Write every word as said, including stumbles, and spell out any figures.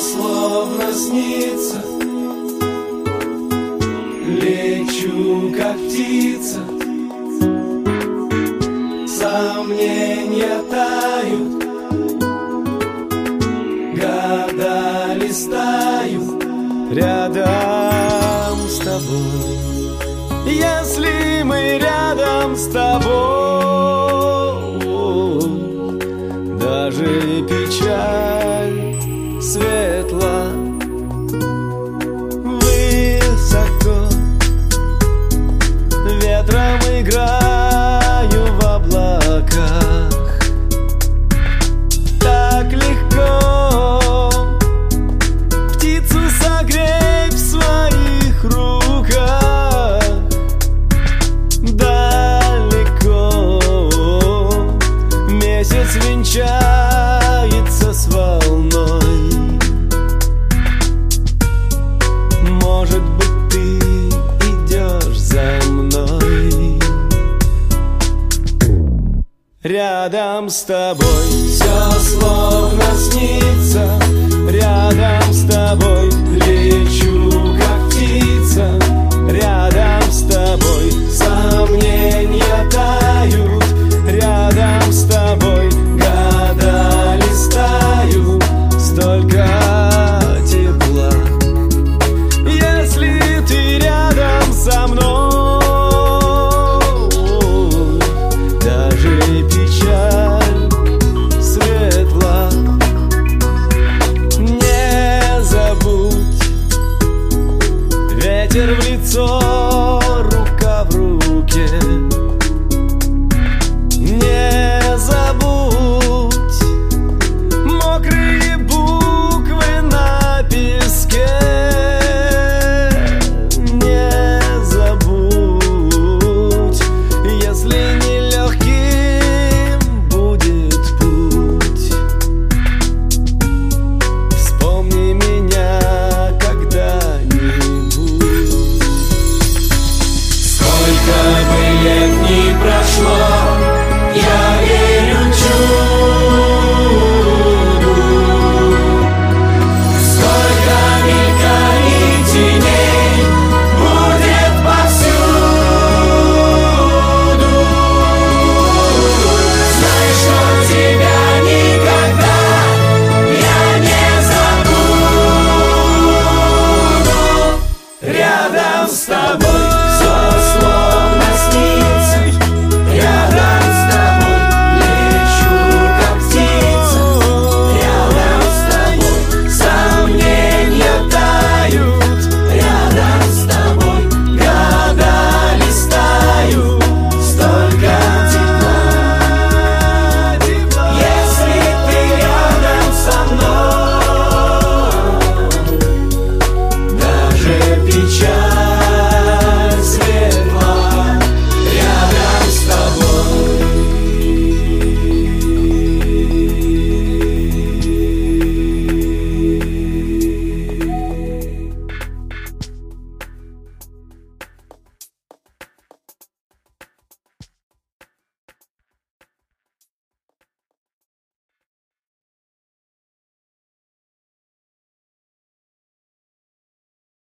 словно снится. Лечу, как птица, сомнения тают, года листают рядом с тобой. Если мы рядом с тобой, даже печаль светла. Высоко ветром играю в облаках. Так легко птицу согреть в своих руках. Далеко месяц венчается с волной. Может быть, ты идешь за мной. Рядом с тобой все словно снится. Рядом с тобой лечу, как птица. Рядом с тобой сомнения тают. Рядом с тобой года листают. Столько тепла. Если ты рядом со мной, даже печаль светла. Не забудь ветер в лицо